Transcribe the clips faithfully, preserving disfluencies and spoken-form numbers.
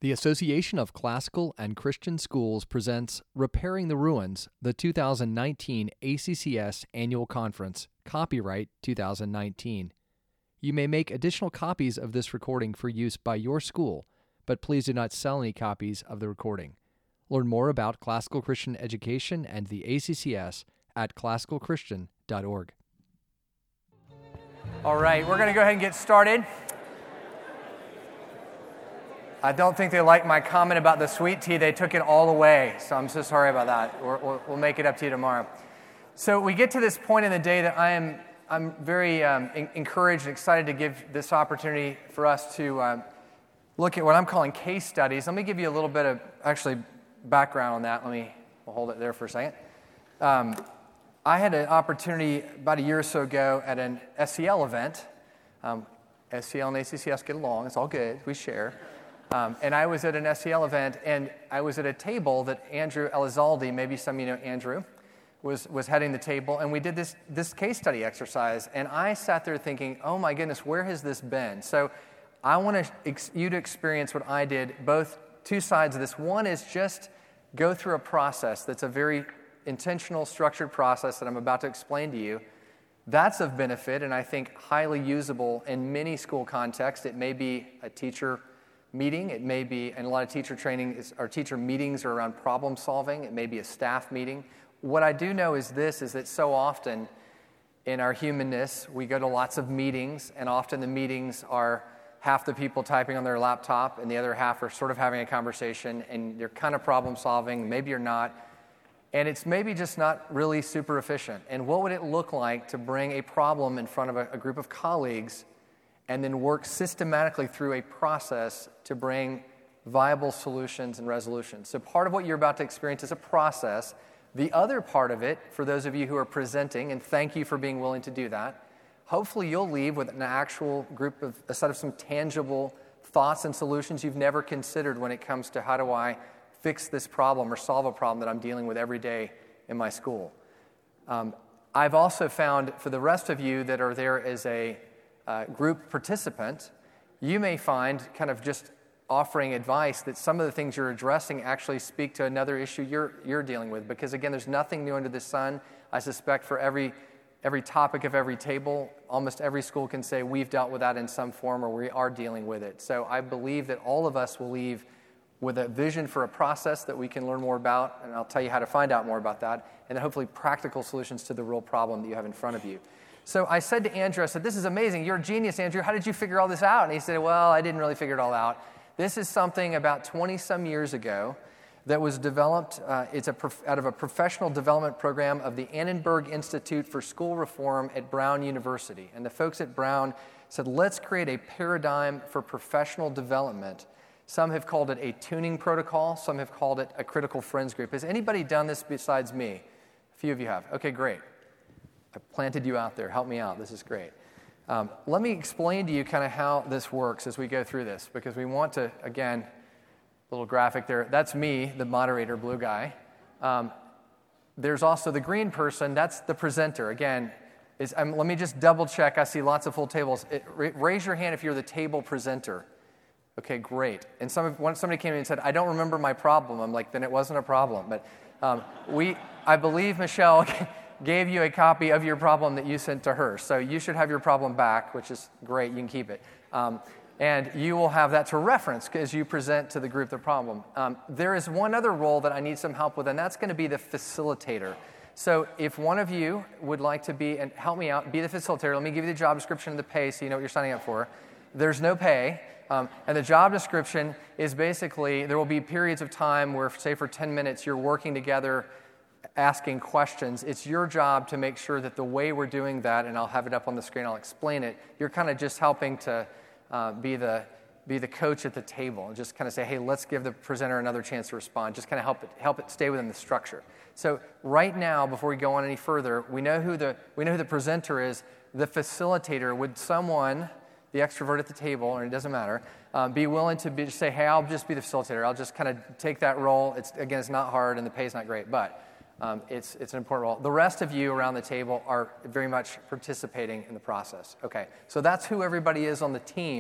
The Association of Classical and Christian Schools presents Repairing the Ruins, the two thousand nineteen A C C S Annual Conference, copyright two thousand nineteen. You may make additional copies of this recording for use by your school, but please do not sell any copies of the recording. Learn more about classical Christian education and the A C C S at classical christian dot org. All right, we're going to go ahead and get started. I don't think they liked my comment about the sweet tea. They took it all away, so I'm so sorry about that. We're, we'll, we'll make it up to you tomorrow. So we get to this point in the day that I am I'm very um, in, encouraged and excited to give this opportunity for us to uh, look at what I'm calling case studies. Let me give you a little bit of actually background on that. Let me we'll hold it there for a second. Um, I had an opportunity about a year or so ago at an S C L event. Um, S C L and A C C S get along. It's all good. We share. Um, and I was at an S C L event, and I was at a table that Andrew Elizalde, maybe some of you know Andrew, was was heading the table, and we did this this case study exercise. And I sat there thinking, oh my goodness, where has this been? So I want to ex- you to experience what I did, both two sides of this. One is just go through a process that's a very intentional, structured process that I'm about to explain to you. That's of benefit, and I think highly usable in many school contexts. It may be a teacher meeting. It may be, and a lot of teacher training is, or teacher meetings are around problem solving. It may be a staff meeting. What I do know is this, is that so often in our humanness, we go to lots of meetings, and often the meetings are half the people typing on their laptop, and the other half are sort of having a conversation, and you're kind of problem solving, maybe you're not, and it's maybe just not really super efficient. And what would it look like to bring a problem in front of a, a group of colleagues and then work systematically through a process to bring viable solutions and resolutions? So part of what you're about to experience is a process. The other part of it, for those of you who are presenting, and thank you for being willing to do that, hopefully you'll leave with an actual group of, a set of some tangible thoughts and solutions you've never considered when it comes to how do I fix this problem or solve a problem that I'm dealing with every day in my school. Um, I've also found for the rest of you that are there as a Uh, group participant, you may find kind of just offering advice that some of the things you're addressing actually speak to another issue you're you're dealing with. Because again, there's nothing new under the sun. I suspect for every every topic of every table, almost every school can say we've dealt with that in some form or we are dealing with it. So I believe that all of us will leave with a vision for a process that we can learn more about, and I'll tell you how to find out more about that, and then hopefully practical solutions to the real problem that you have in front of you. So I said to Andrew, I said, this is amazing. You're a genius, Andrew. How did you figure all this out? And he said, well, I didn't really figure it all out. This is something about twenty-some years ago that was developed. Uh, it's a prof- out of a professional development program of the Annenberg Institute for School Reform at Brown University. And the folks at Brown said, let's create a paradigm for professional development. Some have called it a tuning protocol. Some have called it a critical friends group. Has anybody done this besides me? A few of you have. Okay, great. I planted you out there. Help me out. This is great. Um, let me explain to you kind of how this works as we go through this, because we want to, again, little graphic there. That's me, the moderator, blue guy. Um, there's also the green person. That's the presenter. Again, is, um, let me just double check. I see lots of full tables. It, ra- raise your hand if you're the table presenter. Okay, great. And some, when somebody came in and said, I don't remember my problem. I'm like, then it wasn't a problem. But um, we, I believe Michelle gave you a copy of your problem that you sent to her. So you should have your problem back, which is great. You can keep it. Um, and you will have that to reference as you present to the group the problem. Um, there is one other role that I need some help with, and that's going to be the facilitator. So if one of you would like to be, and help me out, be the facilitator, let me give you the job description and the pay so you know what you're signing up for. There's no pay. Um, and the job description is basically, there will be periods of time where, say for ten minutes, you're working together asking questions. It's your job to make sure that the way we're doing that, and I'll have it up on the screen, I'll explain it, you're kind of just helping to uh, be the be the coach at the table and just kind of say, hey, let's give the presenter another chance to respond. Just kind of help it help it stay within the structure. So right now, before we go on any further, we know who the we know who the presenter is. The facilitator, would someone, the extrovert at the table, or it doesn't matter, um, be willing to be, say, hey, I'll just be the facilitator. I'll just kind of take that role. It's again, it's not hard and the pay's not great, but Um, it's it's an important role. The rest of you around the table are very much participating in the process. Okay, so that's who everybody is on the team.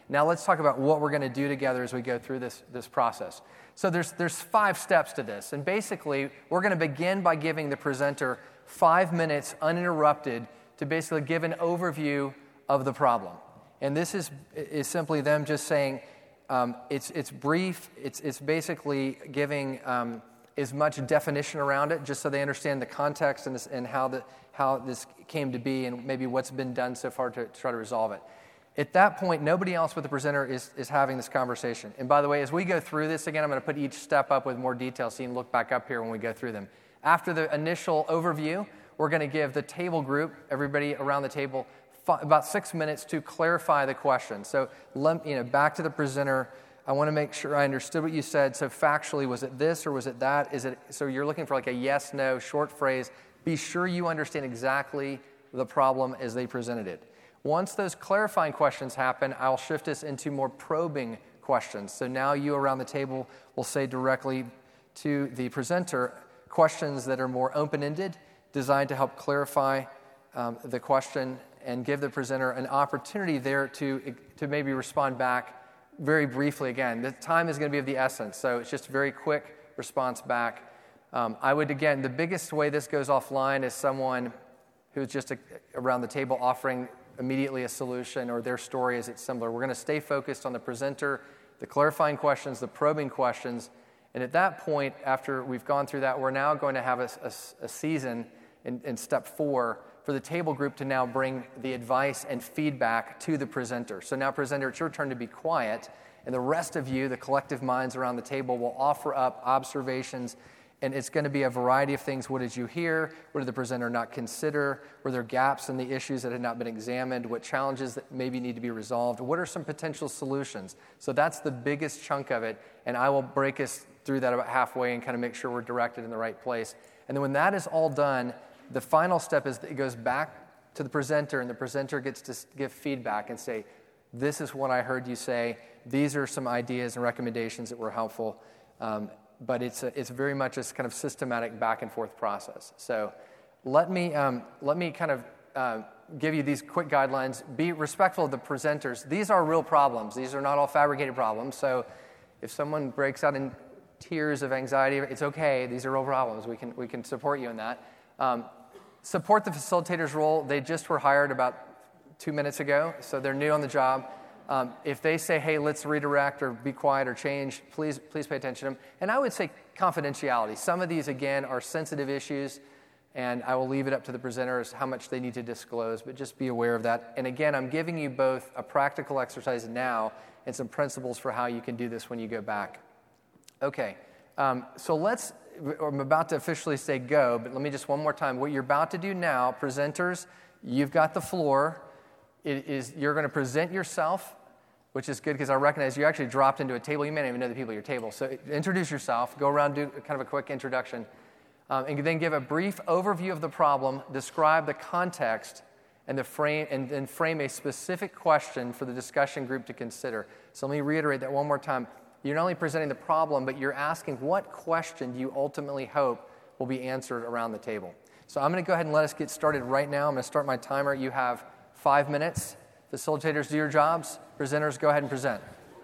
Now let's talk about what we're going to do together as we go through this, this process. So there's, there's five steps to this. And basically, we're going to begin by giving the presenter five minutes uninterrupted to basically give an overview of the problem. And this is, is simply them just saying, um, it's, it's brief, it's, it's basically giving um, as much definition around it, just so they understand the context and, this, and how, the, how this came to be and maybe what's been done so far to, to try to resolve it. At that point, nobody else but the presenter is, is having this conversation. And by the way, as we go through this again, I'm going to put each step up with more detail so you can look back up here when we go through them. After the initial overview, we're going to give the table group, everybody around the table, f- about six minutes to clarify the question. So let, you know, back to the presenter, I want to make sure I understood what you said. So factually, was it this or was it that? Is it so you're looking for like a yes, no, short phrase. Be sure you understand exactly the problem as they presented it. Once those clarifying questions happen, I'll shift us into more probing questions. So now you around the table will say directly to the presenter questions that are more open-ended, designed to help clarify um, the question and give the presenter an opportunity there to, to maybe respond back very briefly again. The time is going to be of the essence, so it's just a very quick response back. Um, I would, again, the biggest way this goes offline is someone who's just a, around the table offering immediately a solution or their story as it's similar. We're going to stay focused on the presenter, the clarifying questions, the probing questions, and at that point, after we've gone through that, we're now going to have a, a, a season in, in step four for the table group to now bring the advice and feedback to the presenter. So now, presenter, it's your turn to be quiet, and the rest of you, the collective minds around the table, will offer up observations. And it's going to be a variety of things. What did you hear? What did the presenter not consider? Were there gaps in the issues that had not been examined? What challenges that maybe need to be resolved? What are some potential solutions? So that's the biggest chunk of it, and I will break us through that about halfway and kind of make sure we're directed in the right place. And then when that is all done, the final step is that it goes back to the presenter, and the presenter gets to give feedback and say, this is what I heard you say. These are some ideas and recommendations that were helpful. Um, But it's a, it's very much this kind of systematic back and forth process. So let me um, let me kind of uh, give you these quick guidelines. Be respectful of the presenters. These are real problems. These are not all fabricated problems. So if someone breaks out in tears of anxiety, it's okay. These are real problems. We can we can support you in that. Um, support the facilitator's role. They just were hired about two minutes ago, so they're new on the job. Um, if they say, hey, let's redirect or be quiet or change, please please pay attention to them. And I would say confidentiality. Some of these, again, are sensitive issues, and I will leave it up to the presenters how much they need to disclose, but just be aware of that. And again, I'm giving you both a practical exercise now and some principles for how you can do this when you go back. Okay, um, so let's, I'm about to officially say go, but let me just one more time. What you're about to do now, presenters, you've got the floor. It is, you're going to present yourself, which is good because I recognize you actually dropped into a table. You may not even know the people at your table. So introduce yourself. Go around, do kind of a quick introduction. Um, and then give a brief overview of the problem, describe the context, and, the frame, and then frame a specific question for the discussion group to consider. So let me reiterate that one more time. You're not only presenting the problem, but you're asking what question do you ultimately hope will be answered around the table. So I'm going to go ahead and let us get started right now. I'm going to start my timer. You have Five minutes. Facilitators, do your jobs. Presenters, go ahead and present.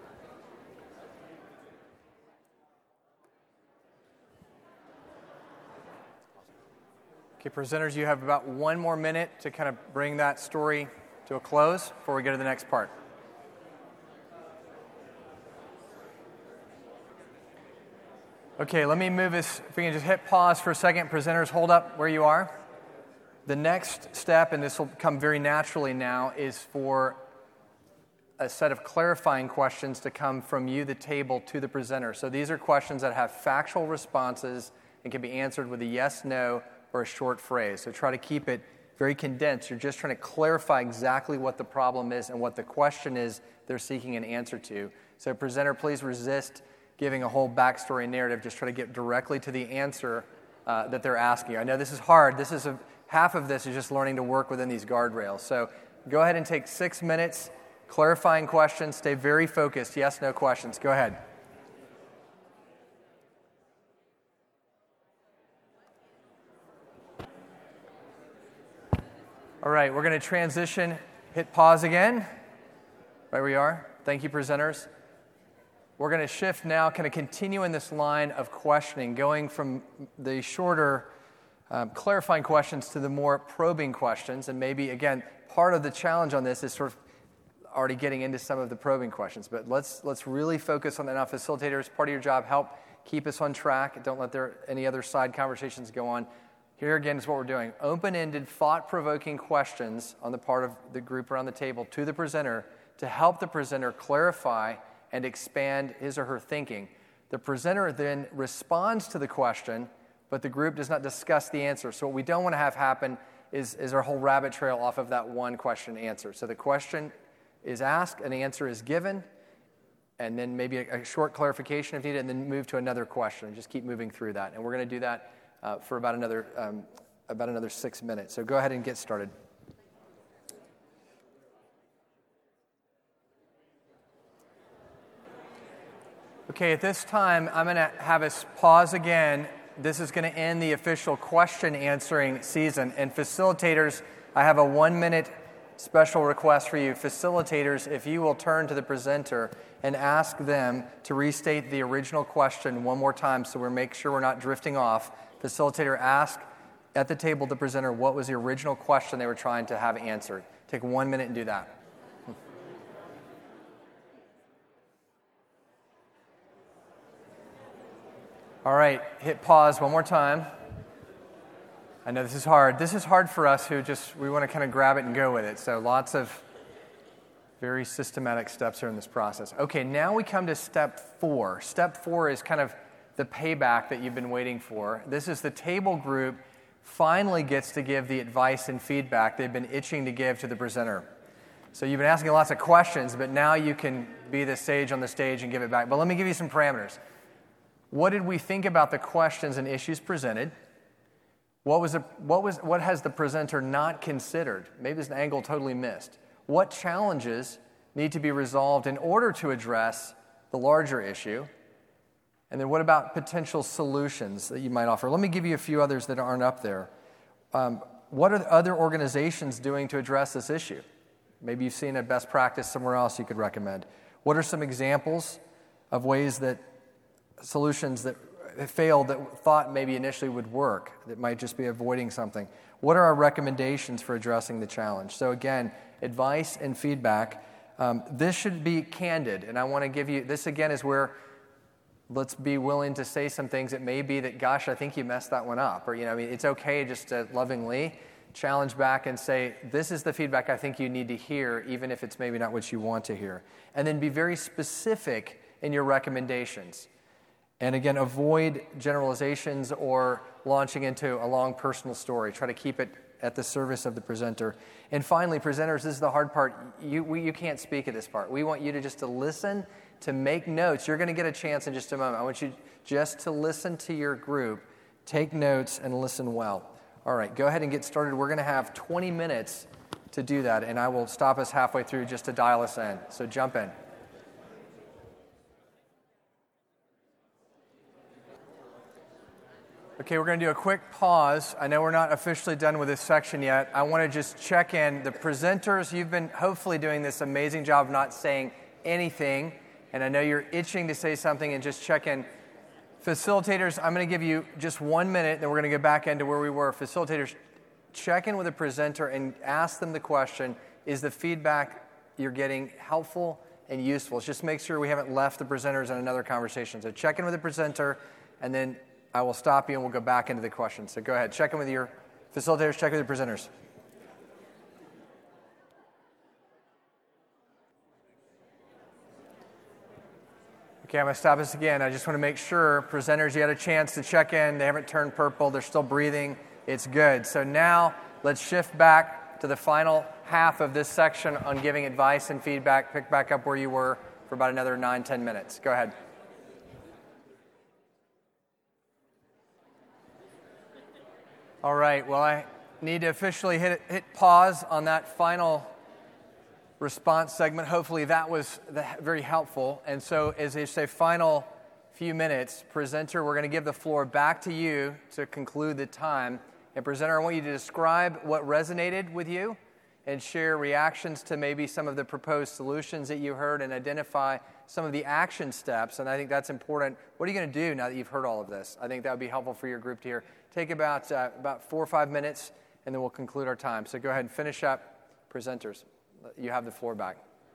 Okay, presenters, you have about one more minute to kind of bring that story to a close before we go to the next part. Okay, let me move this. If we can just hit pause for a second. Presenters, hold up where you are. The next step, and this will come very naturally now, is for a set of clarifying questions to come from you, the table, to the presenter. So these are questions that have factual responses and can be answered with a yes, no, or a short phrase. So try to keep it very condensed. You're just trying to clarify exactly what the problem is and what the question is they're seeking an answer to. So presenter, please resist giving a whole backstory narrative. Just try to get directly to the answer uh, that they're asking you. I know this is hard. This is a Half of this is just learning to work within these guardrails. So go ahead and take six minutes, clarifying questions. Stay very focused. Yes, no questions. Go ahead. All right, we're going to transition. Hit pause again. Right where you are. Thank you, presenters. We're going to shift now, kind of continue in this line of questioning, going from the shorter um, clarifying questions to the more probing questions. And maybe, again, part of the challenge on this is sort of already getting into some of the probing questions. But let's let's really focus on that now. Facilitators, part of your job, help keep us on track. Don't let there any other side conversations go on. Here again is what we're doing. Open-ended, thought-provoking questions on the part of the group around the table to the presenter to help the presenter clarify and expand his or her thinking. The presenter then responds to the question, but the group does not discuss the answer. So what we don't want to have happen is, is our whole rabbit trail off of that one question answer. So the question is asked, an answer is given, and then maybe a, a short clarification if needed, and then move to another question, and just keep moving through that. And we're going to do that uh, for about another um, about another six minutes. So go ahead and get started. Okay, at this time, I'm going to have us pause again. This is going to end the official question answering season. And facilitators, I have a one-minute special request for you. Facilitators, if you will turn to the presenter and ask them to restate the original question one more time so we make sure we're not drifting off. Facilitator, ask at the table the presenter what was the original question they were trying to have answered. Take one minute and do that. All right, hit pause one more time. I know this is hard. This is hard for us who just, we want to kind of grab it and go with it. So lots of very systematic steps here in this process. Okay, now we come to step four. Step four is kind of the payback that you've been waiting for. This is the table group finally gets to give the advice and feedback they've been itching to give to the presenter. So you've been asking lots of questions, but now you can be the sage on the stage and give it back. But let me give you some parameters. What did we think about the questions and issues presented? What was, a, what was what has the presenter not considered? Maybe there's an angle totally missed. What challenges need to be resolved in order to address the larger issue? And then what about potential solutions that you might offer? Let me give you a few others that aren't up there. Um, what are the other organizations doing to address this issue? Maybe you've seen a best practice somewhere else you could recommend. What are some examples of ways that solutions that failed that thought maybe initially would work, that might just be avoiding something? What are our recommendations for addressing the challenge? So again, advice and feedback. Um, this should be candid, and I want to give you, this again is where let's be willing to say some things. It may be that, gosh, I think you messed that one up, or, you know, I mean, it's okay just to lovingly challenge back and say, this is the feedback I think you need to hear, even if it's maybe not what you want to hear. And then be very specific in your recommendations. And again, avoid generalizations or launching into a long personal story. Try to keep it at the service of the presenter. And finally, presenters, this is the hard part. You, we, you can't speak at this part. We want you to just to listen, to make notes. You're going to get a chance in just a moment. I want you just to listen to your group, take notes, and listen well. All right, go ahead and get started. We're going to have twenty minutes to do that, and I will stop us halfway through just to dial us in. So jump in. Okay, we're going to do a quick pause. I know we're not officially done with this section yet. I want to just check in. The presenters, you've been hopefully doing this amazing job of not saying anything, and I know you're itching to say something, and just check in. Facilitators, I'm going to give you just one minute, then we're going to get back into where we were. Facilitators, check in with the presenter and ask them the question, is the feedback you're getting helpful and useful? Just make sure we haven't left the presenters in another conversation. So check in with the presenter, and then I will stop you and we'll go back into the questions. So go ahead, check in with your facilitators, check with your presenters. Okay, I'm going to stop us again. I just want to make sure, presenters, you had a chance to check in. They haven't turned purple. They're still breathing. It's good. So now let's shift back to the final half of this section on giving advice and feedback. Pick back up where you were for about another nine, ten minutes. Go ahead. All right, well, I need to officially hit, hit pause on that final response segment. Hopefully that was very helpful. And so as I say, final few minutes, presenter, we're going to give the floor back to you to conclude the time. And presenter, I want you to describe what resonated with you. and share reactions to maybe some of the proposed solutions that you heard and identify some of the action steps. And I think that's important. What are you going to do now that you've heard all of this? I think that would be helpful for your group to hear. Take about, uh, about four or five minutes, and then we'll conclude our time. So go ahead and finish up. Presenters, you have the floor back.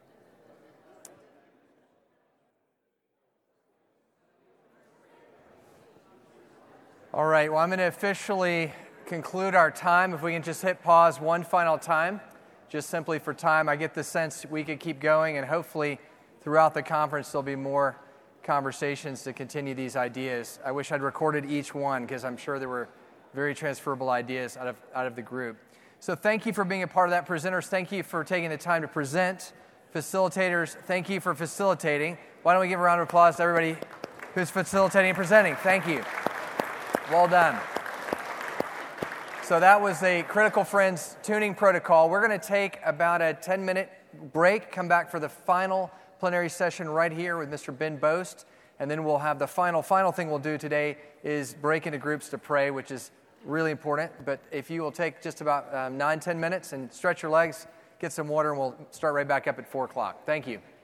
All right, well, I'm going to officially conclude our time. If we can just hit pause one final time, just simply for time. I get the sense we could keep going, and hopefully throughout the conference there'll be more conversations to continue these ideas. I wish I'd recorded each one because I'm sure there were very transferable ideas out of, out of the group. So thank you for being a part of that. Presenters, thank you for taking the time to present. Facilitators, thank you for facilitating. Why don't we give a round of applause to everybody who's facilitating and presenting. Thank you. Well done. So that was a Critical Friends tuning protocol. We're going to take about a ten-minute break, come back for the final plenary session right here with Mister Ben Boast, and then we'll have the final, final thing we'll do today is break into groups to pray, which is really important. But if you will take just about um, nine, ten minutes and stretch your legs, get some water, and we'll start right back up at four o'clock. Thank you.